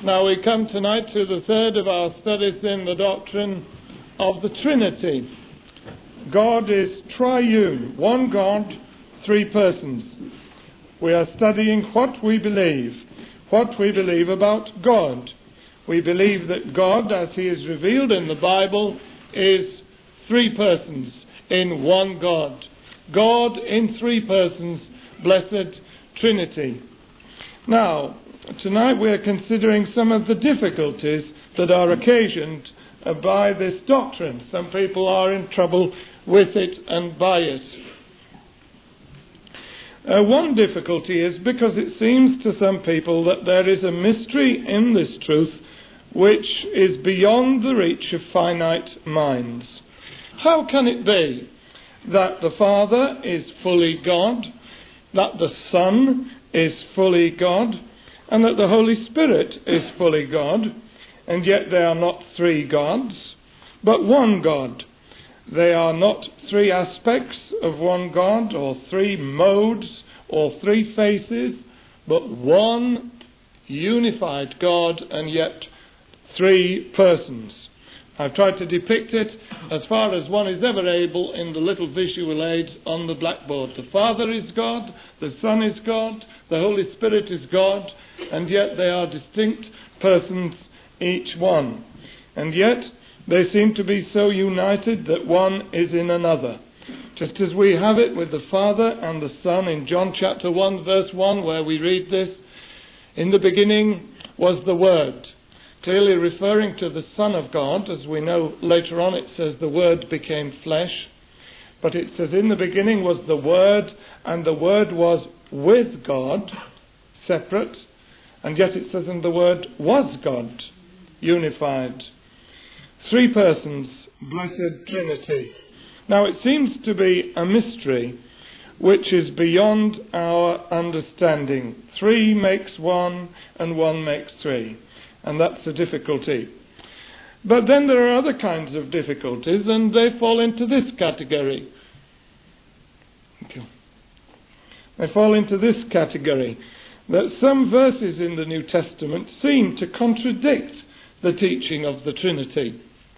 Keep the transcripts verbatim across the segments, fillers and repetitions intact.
Now we come tonight to the third of our studies in the doctrine of the Trinity. God is triune, one God, three persons. We are studying what we believe, what we believe about God. We believe that God, as he is revealed in the Bible, is three persons in one God. God in three persons, blessed Trinity. Now, tonight we are considering some of the difficulties that are occasioned by this doctrine. Some people are in trouble with it and by it. Uh, one difficulty is because it seems to some people that there is a mystery in this truth which is beyond the reach of finite minds. How can it be that the Father is fully God, that the Son is fully God, and that the Holy Spirit is fully God, and yet they are not three gods, but one God? They are not three aspects of one God, or three modes, or three faces, but one unified God, and yet three persons. I've tried to depict it as far as one is ever able in the little visual aids on the blackboard. The Father is God, the Son is God, the Holy Spirit is God, and yet they are distinct persons, each one. And yet they seem to be so united that one is in another. Just as we have it with the Father and the Son in John chapter one, verse one, where we read this, "In the beginning was the Word," clearly referring to the Son of God. As we know later on, it says the Word became flesh. But it says, "In the beginning was the Word, and the Word was with God," separate. And yet it says, "and the Word was God," unified. Three persons, blessed Trinity. Now it seems to be a mystery which is beyond our understanding. Three makes one, and one makes three. And that's a difficulty. But then there are other kinds of difficulties, and they fall into this category. Thank you. They fall into this category, that some verses in the New Testament seem to contradict the teaching of the Trinity.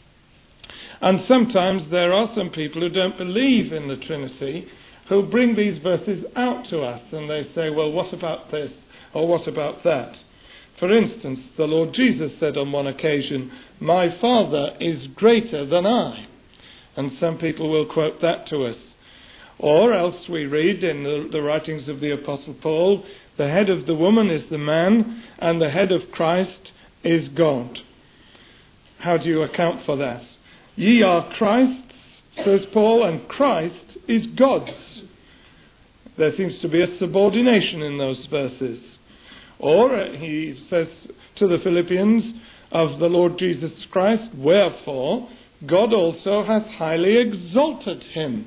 And sometimes there are some people who don't believe in the Trinity who bring these verses out to us, and they say, well, what about this, or what about that? For instance, the Lord Jesus said on one occasion, "My Father is greater than I." And some people will quote that to us. Or else we read in the, the writings of the Apostle Paul, "The head of the woman is the man, and the head of Christ is God." How do you account for that? "Ye are Christ's," says Paul, "and Christ is God's." There seems to be a subordination in those verses. Or he says to the Philippians of the Lord Jesus Christ, "Wherefore God also hath highly exalted him."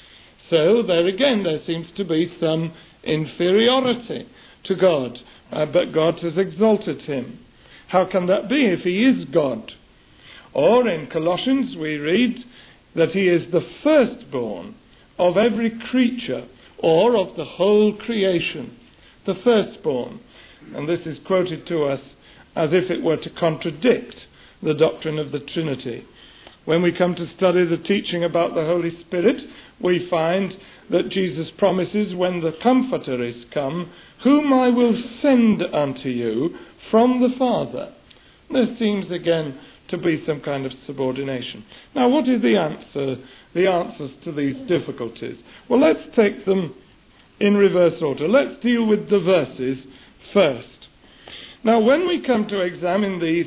So there again there seems to be some inferiority to God, uh, but God has exalted him. How can that be if he is God? Or in Colossians we read that he is the firstborn of every creature, or of the whole creation. The firstborn. And this is quoted to us as if it were to contradict the doctrine of the Trinity. When we come to study the teaching about the Holy Spirit, we find that Jesus promises, when the Comforter is come, "whom I will send unto you from the Father." There seems again to be some kind of subordination. Now, what is the answer, the answers to these difficulties? Well, let's take them in reverse order. Let's deal with the verses first. Now, when we come to examine these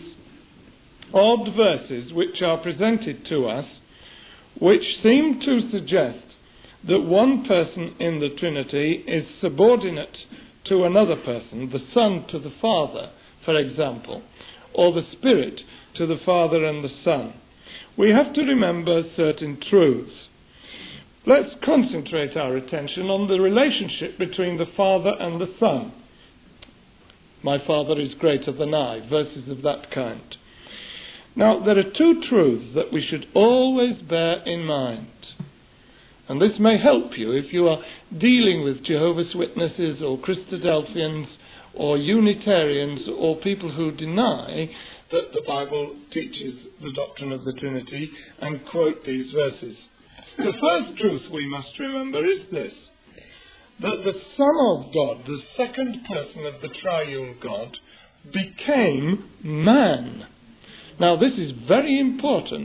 odd verses which are presented to us, which seem to suggest that one person in the Trinity is subordinate to another person, the Son to the Father, for example, or the Spirit to the Father and the Son, we have to remember certain truths. Let's concentrate our attention on the relationship between the Father and the Son. "My Father is greater than I," verses of that kind. Now, there are two truths that we should always bear in mind. And this may help you if you are dealing with Jehovah's Witnesses or Christadelphians or Unitarians or people who deny that the Bible teaches the doctrine of the Trinity and quote these verses. The first truth we must remember is this, that the Son of God, the second person of the triune God, became man. Now this is very important.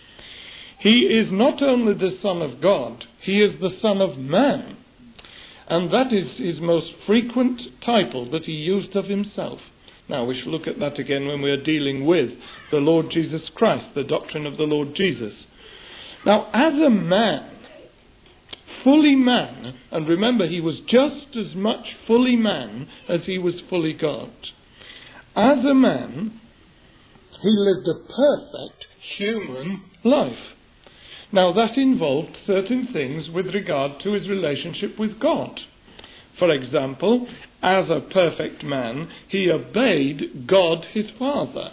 He is not only the Son of God, he is the Son of man. And that is his most frequent title that he used of himself. Now we shall look at that again when we are dealing with the Lord Jesus Christ, the doctrine of the Lord Jesus. Now as a man, fully man, and remember he was just as much fully man as he was fully God. As a man, he lived a perfect human life. Now that involved certain things with regard to his relationship with God. For example, as a perfect man, he obeyed God his Father.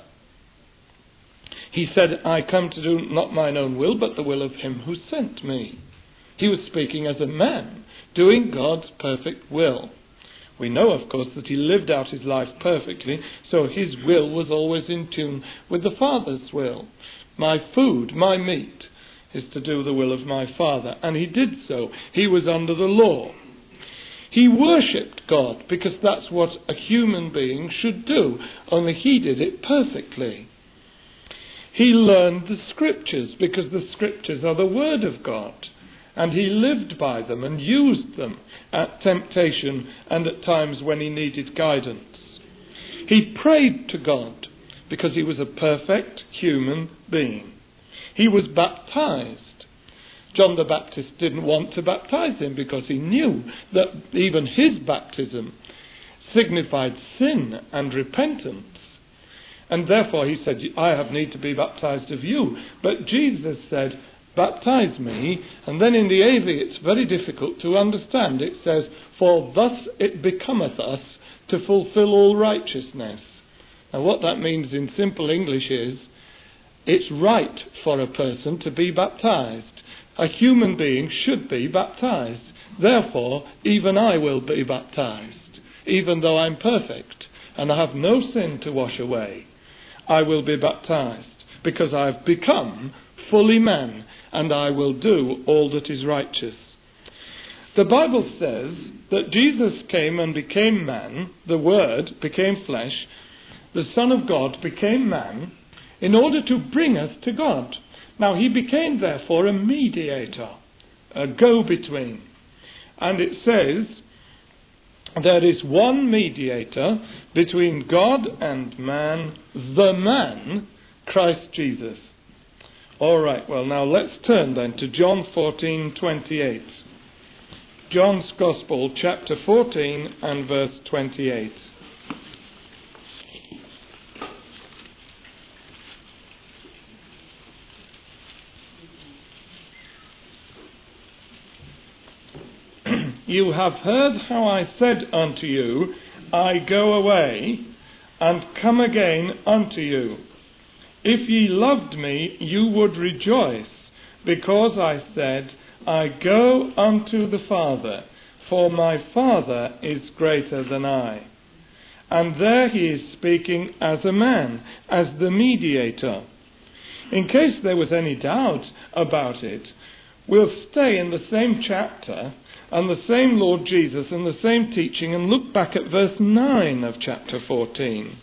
He said, I come to do not mine own will, but the will of him who sent me. He was speaking as a man, doing God's perfect will. We know, of course, that he lived out his life perfectly, so his will was always in tune with the Father's will. My food, my meat, is to do the will of my Father. And he did so. He was under the law. He worshipped God, because that's what a human being should do, only he did it perfectly. He learned the Scriptures, because the Scriptures are the Word of God. And he lived by them and used them at temptation and at times when he needed guidance. He prayed to God because he was a perfect human being. He was baptized. John the Baptist didn't want to baptize him because he knew that even his baptism signified sin and repentance. And therefore he said, I have need to be baptized of you. But Jesus said, baptize me. And then in the A V it's very difficult to understand. It says, for thus it becometh us to fulfill all righteousness. Now what that means in simple English is, it's right for a person to be baptized. A human being should be baptized. Therefore, even I will be baptized, even though I'm perfect and I have no sin to wash away. I will be baptized because I've become fully man and I will do all that is righteous. The Bible says that Jesus came and became man, the Word became flesh, the Son of God became man, in order to bring us to God. Now he became therefore a mediator, a go-between. And it says, there is one mediator between God and man, the man, Christ Jesus. All right, well now let's turn then to John fourteen twenty-eight. John's Gospel, chapter fourteen and verse twenty-eight. You have heard how I said unto you, I go away, and come again unto you. If ye loved me, you would rejoice, because I said, I go unto the Father, for my Father is greater than I. And there he is speaking as a man, as the mediator. In case there was any doubt about it, we'll stay in the same chapter and the same Lord Jesus and the same teaching and look back at verse nine of chapter fourteen.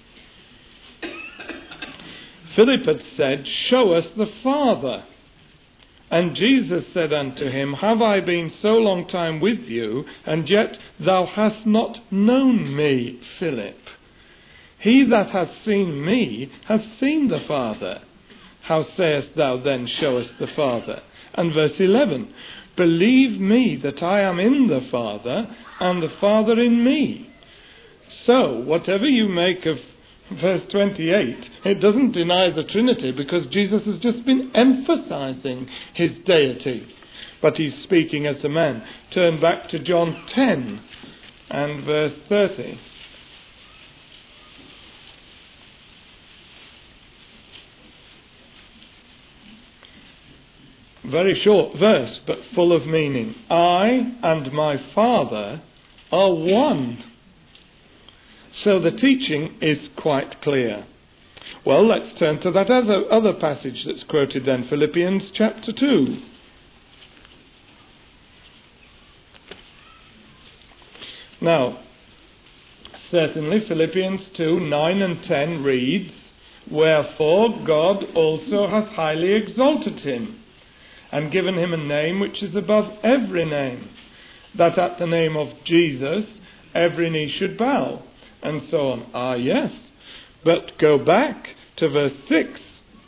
Philip had said, show us the Father. And Jesus said unto him, have I been so long time with you, and yet thou hast not known me, Philip? He that hath seen me hath seen the Father. How sayest thou then, show us the Father? And verse eleven, believe me that I am in the Father, and the Father in me. So, whatever you make of verse twenty-eight, it doesn't deny the Trinity, because Jesus has just been emphasizing his deity. But he's speaking as a man. Turn back to John ten and verse thirty. Very short verse, but full of meaning. I and my Father are one. So the teaching is quite clear. Well, let's turn to that other, other passage that's quoted then, Philippians chapter two. Now, certainly Philippians two, nine and ten reads, "Wherefore God also hath highly exalted him, and given him a name which is above every name, that at the name of Jesus every knee should bow," and so on. Ah, yes. But go back to verse six.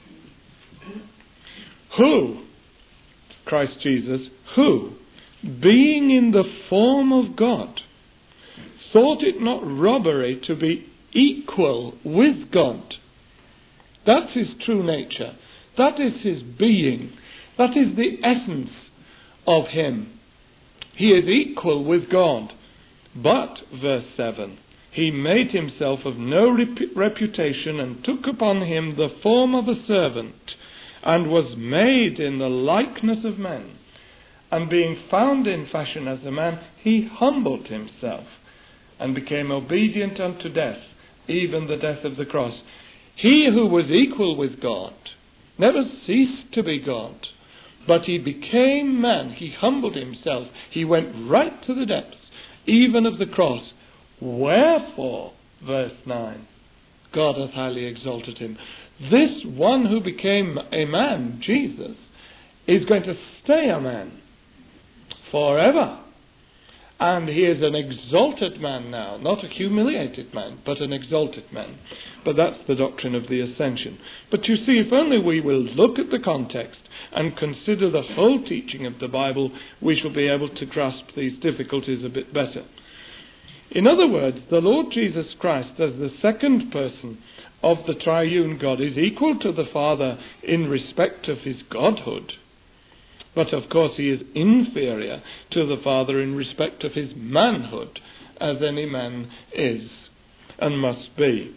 Who, Christ Jesus, who, being in the form of God, thought it not robbery to be equal with God. That's his true nature. That is his being. That is the essence of him. He is equal with God. But, verse seven, he made himself of no rep- reputation and took upon him the form of a servant and was made in the likeness of men. And being found in fashion as a man, he humbled himself and became obedient unto death, even the death of the cross. He who was equal with God never ceased to be God, but he became man. He humbled himself. He went right to the depths, even of the cross. Wherefore, verse nine, God hath highly exalted him. This one who became a man, Jesus, is going to stay a man forever. And he is an exalted man now, not a humiliated man, but an exalted man. But that's the doctrine of the ascension. But you see, if only we will look at the context and consider the whole teaching of the Bible, we shall be able to grasp these difficulties a bit better. In other words, the Lord Jesus Christ, as the second person of the triune God, is equal to the Father in respect of his godhood. But of course he is inferior to the Father in respect of his manhood, as any man is and must be.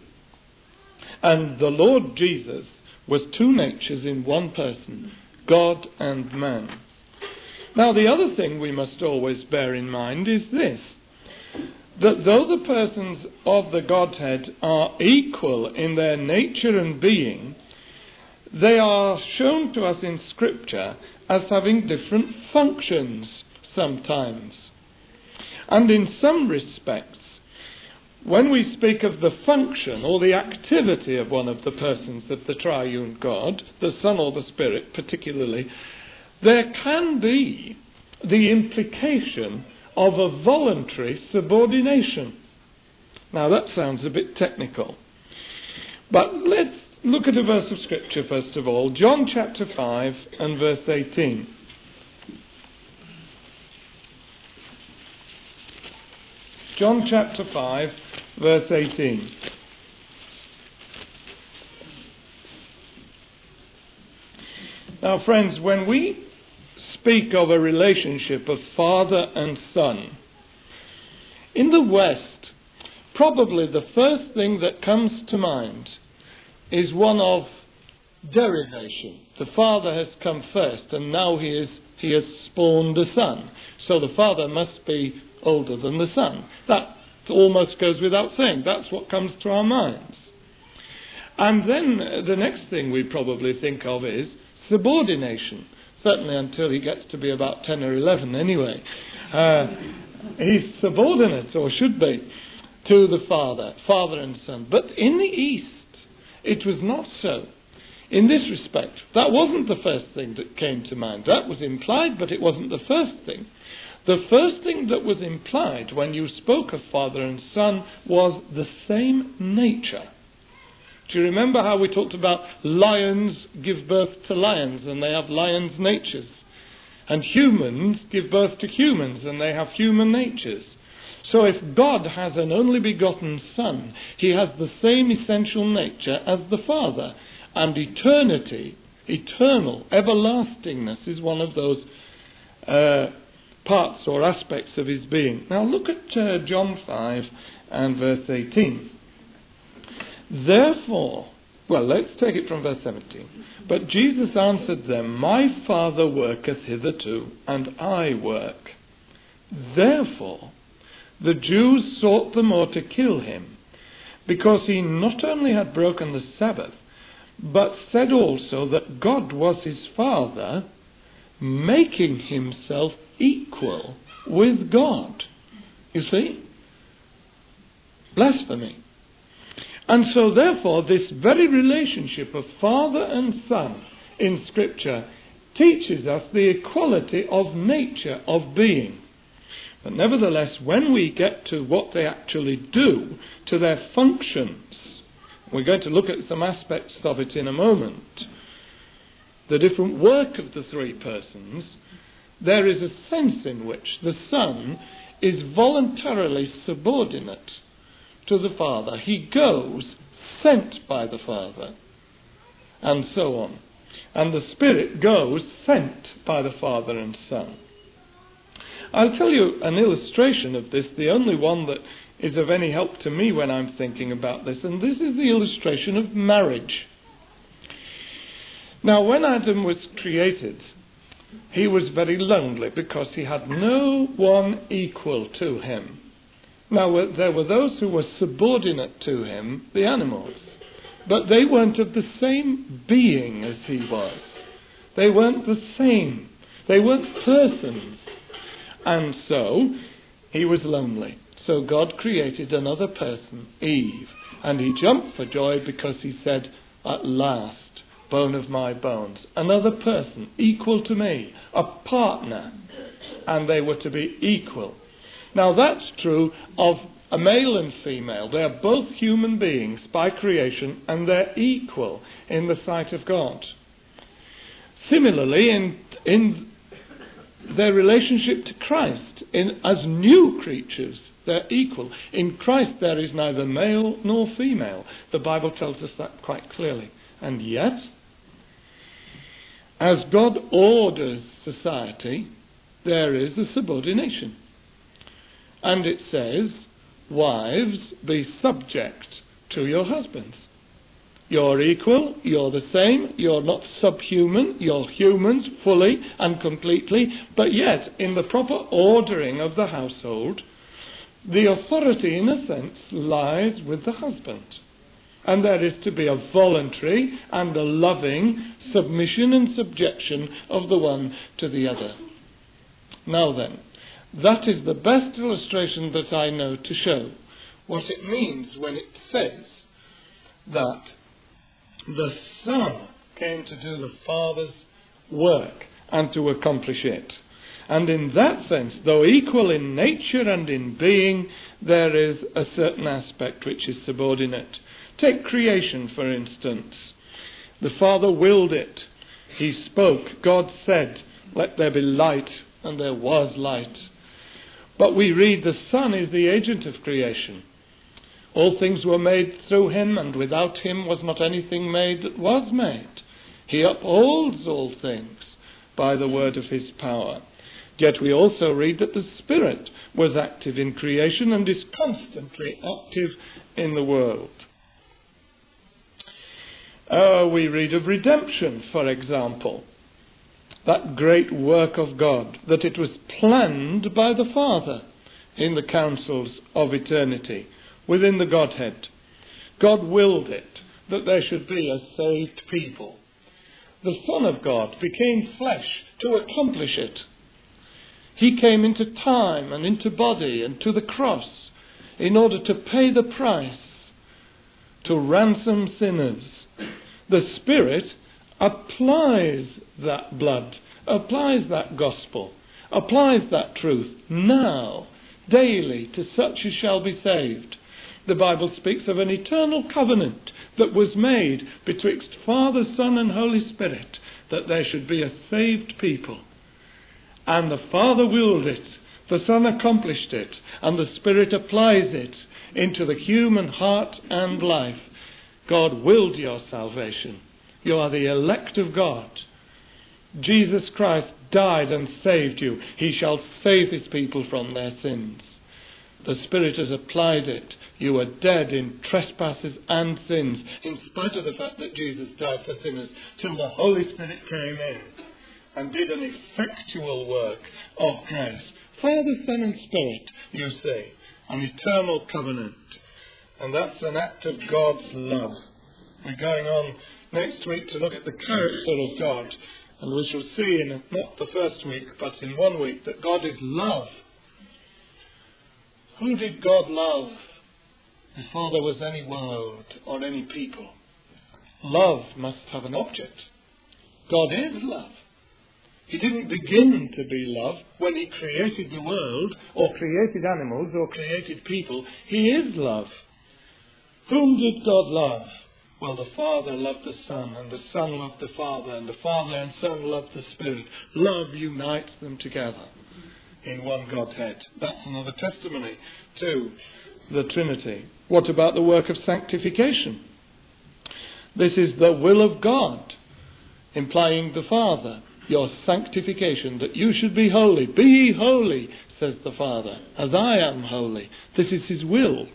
And the Lord Jesus was two natures in one person, God and man. Now the other thing we must always bear in mind is this, that though the persons of the Godhead are equal in their nature and being, they are shown to us in Scripture as having different functions sometimes. And in some respects, when we speak of the function or the activity of one of the persons of the triune God, the Son or the Spirit particularly, there can be the implication of a voluntary subordination. Now that sounds a bit technical, but let's look at a verse of Scripture first of all. John chapter five and verse eighteen. John chapter five, verse eighteen. Now friends, when we speak of a relationship of father and son, in the West, probably the first thing that comes to mind is one of derivation. The father has come first, and now he is he has spawned a son. So the father must be older than the son. That almost goes without saying. That's what comes to our minds. And then the next thing we probably think of is subordination. Certainly until he gets to be about ten or eleven anyway. Uh, he's subordinate, or should be, to the father, father and son. But in the East, it was not so. In this respect, that wasn't the first thing that came to mind. That was implied, but it wasn't the first thing. The first thing that was implied when you spoke of father and son was the same nature. Do you remember how we talked about lions give birth to lions and they have lions' natures? And humans give birth to humans and they have human natures. So if God has an only begotten Son, he has the same essential nature as the Father. And eternity, eternal, everlastingness is one of those uh, parts or aspects of his being. Now look at uh, John five and verse eighteen. Therefore, well, let's take it from verse seventeen. But Jesus answered them, My Father worketh hitherto, and I work. Therefore, the Jews sought the more to kill him, because he not only had broken the Sabbath, but said also that God was his Father, making himself equal with God. You see? Blasphemy. And so therefore this very relationship of Father and Son in Scripture teaches us the equality of nature, of being. But nevertheless, when we get to what they actually do, to their functions, we're going to look at some aspects of it in a moment, the different work of the three persons, there is a sense in which the Son is voluntarily subordinate to the Father. He goes sent by the Father, and so on. And the Spirit goes sent by the Father and Son. I'll tell you an illustration of this, the only one that is of any help to me when I'm thinking about this, and this is the illustration of marriage. Now, when Adam was created, he was very lonely because he had no one equal to him. Now, there were those who were subordinate to him, the animals, but they weren't of the same being as he was. They weren't the same. They weren't persons. And so, he was lonely. So God created another person, Eve, and he jumped for joy because he said, at last, bone of my bones, another person equal to me, a partner, and they were to be equal. Now that's true of a male and female. They are both human beings by creation, and they're equal in the sight of God. Similarly, in in their relationship to Christ, in as new creatures, they're equal. In Christ there is neither male nor female. The Bible tells us that quite clearly. And yet, as God orders society, there is a subordination. And it says, wives, be subject to your husbands. You're equal, you're the same, you're not subhuman, you're humans fully and completely, but yet, in the proper ordering of the household, the authority, in a sense, lies with the husband. And there is to be a voluntary and a loving submission and subjection of the one to the other. Now then, that is the best illustration that I know to show what it means when it says that the Son came to do the Father's work and to accomplish it. And in that sense, though equal in nature and in being, there is a certain aspect which is subordinate. Take creation, for instance. The Father willed it. He spoke. God said, let there be light, and there was light. But we read the Son is the agent of creation. All things were made through him, and without him was not anything made that was made. He upholds all things by the word of his power. Yet we also read that the Spirit was active in creation and is constantly active in the world. Uh, we read of redemption, for example. That great work of God, that it was planned by the Father in the councils of eternity, within the Godhead. God willed it, that there should be a saved people. The Son of God became flesh to accomplish it. He came into time and into body and to the cross in order to pay the price, to ransom sinners. The Spirit applies that blood, applies that gospel, applies that truth now, daily, to such as shall be saved. The Bible speaks of an eternal covenant that was made betwixt Father, Son and Holy Spirit, that there should be a saved people. And the Father willed it, the Son accomplished it, and the Spirit applies it into the human heart and life. God willed your salvation. You are the elect of God. Jesus Christ died and saved you. He shall save his people from their sins. The Spirit has applied it. You were dead in trespasses and sins, in spite of the fact that Jesus died for sinners, till the Holy Spirit came in and did an effectual work of grace. Father, Son and Spirit, you see, an eternal covenant. and that's an act of God's love. We're going on next week to look at the character of God, and we shall see in not the first week, but in one week, that God is love. Who did God love before there was any world or any people? Love must have an object. God is love. He didn't begin to be love when he created the world, or created animals, or created people. He is love. Whom did God love? Well, the Father loved the Son, and the Son loved the Father, and the Father and Son loved the Spirit. Love unites them together in one Godhead. That's another testimony to the Trinity. What about the work of sanctification? This is the will of God, implying the Father. Your sanctification, that you should be holy. Be ye holy, says the Father, as I am holy. This is his will.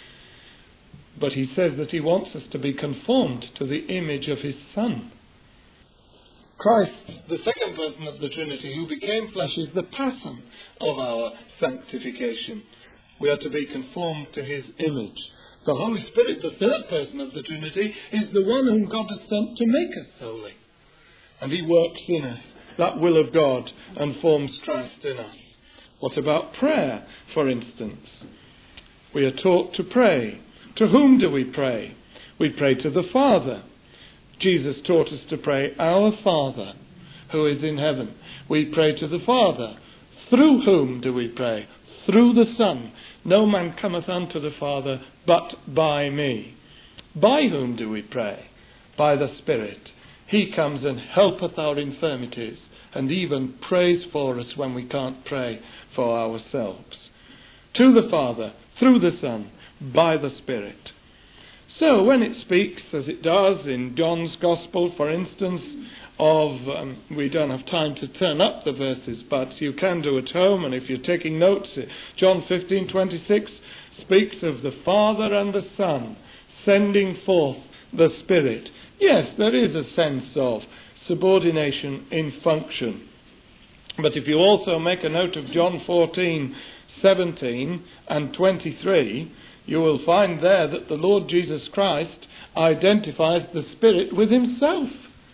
But he says that he wants us to be conformed to the image of his Son. Christ, the second person of the Trinity, who became flesh, is the pattern of our sanctification. We are to be conformed to his image. The Holy Spirit, the third person of the Trinity, is the one whom God has sent to make us holy. And he works in us that will of God and forms Christ in us. What about prayer, for instance? We are taught to pray. To whom do we pray? We pray to the Father. Jesus taught us to pray, Our Father, who is in heaven. We pray to the Father. Through whom do we pray? Through the Son. No man cometh unto the Father but by me. By whom do we pray? By the Spirit. He comes and helpeth our infirmities, and even prays for us when we can't pray for ourselves. To the Father, through the Son, by the Spirit. So when it speaks, as it does in John's Gospel, for instance, of, um, we don't have time to turn up the verses, but you can do at home, and if you're taking notes, John fifteen twenty-six speaks of the Father and the Son sending forth the Spirit. Yes, there is a sense of subordination in function. But if you also make a note of John fourteen seventeen and twenty-three, you will find there that the Lord Jesus Christ identifies the Spirit with himself.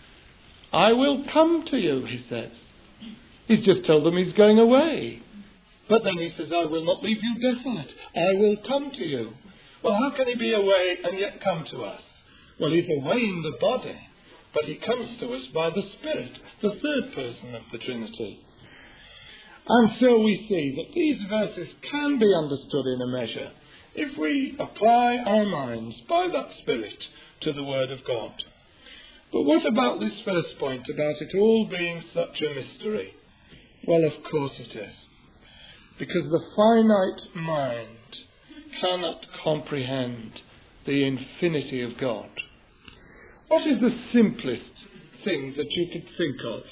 I will come to you, he says. He's just told them he's going away. But then he says, I will not leave you desolate. I will come to you. Well, how can he be away and yet come to us? Well, he's away in the body, but he comes to us by the Spirit, the third person of the Trinity. And so we see that these verses can be understood in a measure if we apply our minds by that Spirit to the Word of God. But what about this first point about it all being such a mystery? Well, of course it is. Because the finite mind cannot comprehend the infinity of God. What is the simplest thing that you could think of?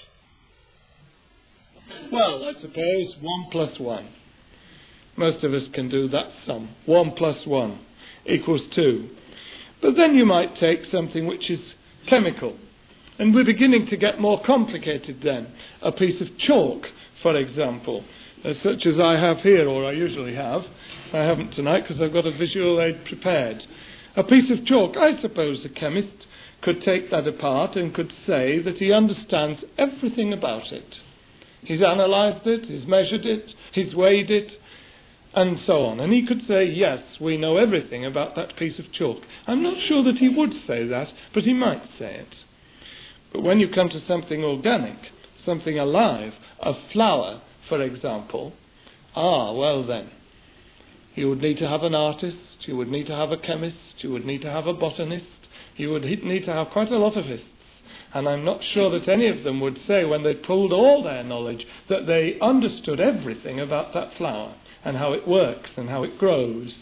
Well, I suppose one plus one. Most of us can do that sum. One plus one equals two. But then you might take something which is chemical. And we're beginning to get more complicated then. A piece of chalk, for example, uh, such as I have here, or I usually have. I haven't tonight because I've got a visual aid prepared. A piece of chalk. I suppose a chemist could take that apart and could say that he understands everything about it. He's analysed it, he's measured it, he's weighed it, and so on. And he could say, yes, we know everything about that piece of chalk. I'm not sure that he would say that, but he might say it. But when you come to something organic, something alive, a flower, for example, ah, well then, you would need to have an artist, you would need to have a chemist, you would need to have a botanist, you would need to have quite a lot of ists. And I'm not sure that any of them would say, when they pulled all their knowledge, that they understood everything about that flower and how it works and how it grows.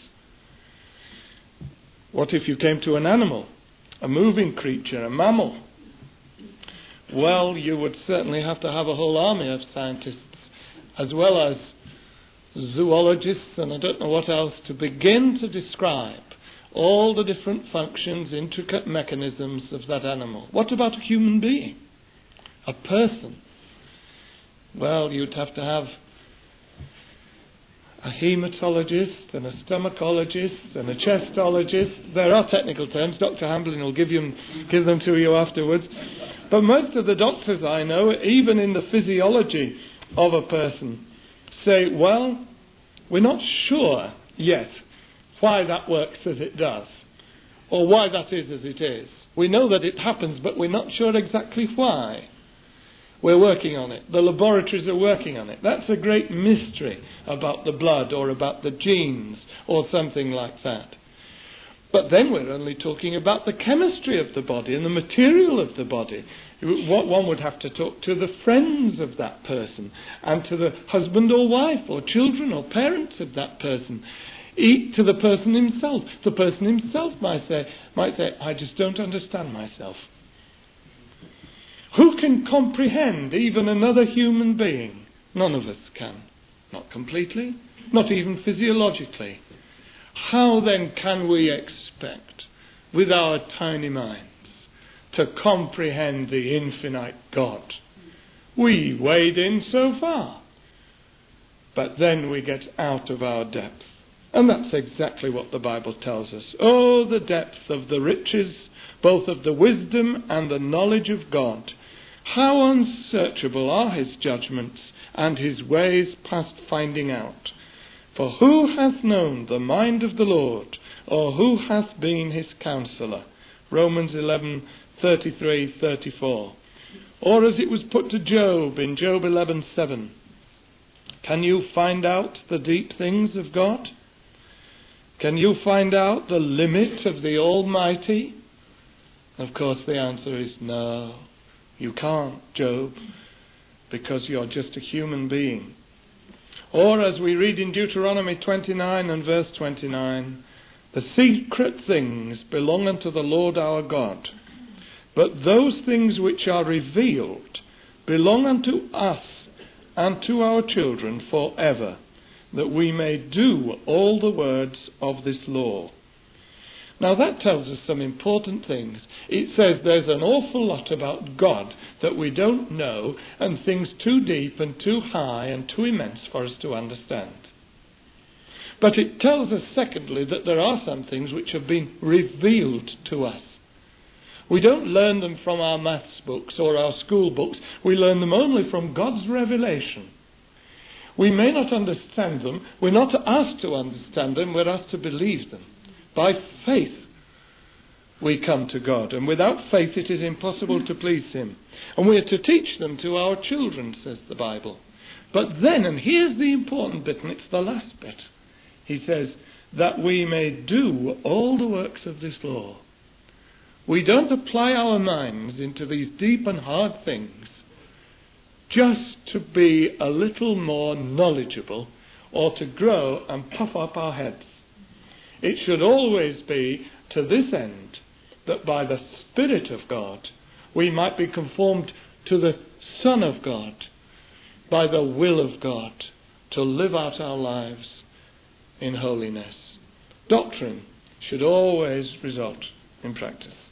What if you came to an animal, a moving creature, a mammal? Well, you would certainly have to have a whole army of scientists, as well as zoologists and I don't know what else, to begin to describe all the different functions, intricate mechanisms of that animal. What about a human being? A person? Well, you'd have to have a haematologist and a stomacologist and a chestologist. There are technical terms. Doctor Hamblin will give, you, give them to you afterwards. But most of the doctors I know, even in the physiology of a person, say, well, we're not sure yet why that works as it does, or why that is as it is. We know that it happens, but we're not sure exactly why. We're working on it. The laboratories are working on it. That's a great mystery about the blood or about the genes or something like that. But then we're only talking about the chemistry of the body and the material of the body. What one would have to talk to the friends of that person and to the husband or wife or children or parents of that person. Eat to the person himself. The person himself might say, might say, I just don't understand myself. Who can comprehend even another human being? None of us can. Not completely, not even physiologically. How then can we expect, with our tiny minds, to comprehend the infinite God? We wade in so far, but then we get out of our depth. And that's exactly what the Bible tells us. Oh, the depth of the riches, both of the wisdom and the knowledge of God. How unsearchable are his judgments and his ways past finding out. For who hath known the mind of the Lord, or who hath been his counsellor? Romans eleven, thirty-three, thirty-four. Or as it was put to Job in Job eleven, seven. Can you find out the deep things of God? Can you find out the limit of the Almighty? Of course the answer is no. You can't, Job, because you're just a human being. Or as we read in Deuteronomy twenty-nine and verse twenty-nine, the secret things belong unto the Lord our God, but those things which are revealed belong unto us and to our children forever, that we may do all the words of this law. Now that tells us some important things. It says there's an awful lot about God that we don't know, and things too deep and too high and too immense for us to understand. But it tells us, secondly, that there are some things which have been revealed to us. We don't learn them from our maths books or our school books. We learn them only from God's revelation. We may not understand them. We're not asked to understand them. We're asked to believe them. By faith we come to God, and without faith it is impossible to please him. And we are to teach them to our children, says the Bible. But then, and here's the important bit, and it's the last bit, he says, that we may do all the works of this law. We don't apply our minds into these deep and hard things just to be a little more knowledgeable or to grow and puff up our heads. It should always be to this end, that by the Spirit of God we might be conformed to the Son of God, by the will of God, to live out our lives in holiness. Doctrine should always result in practice.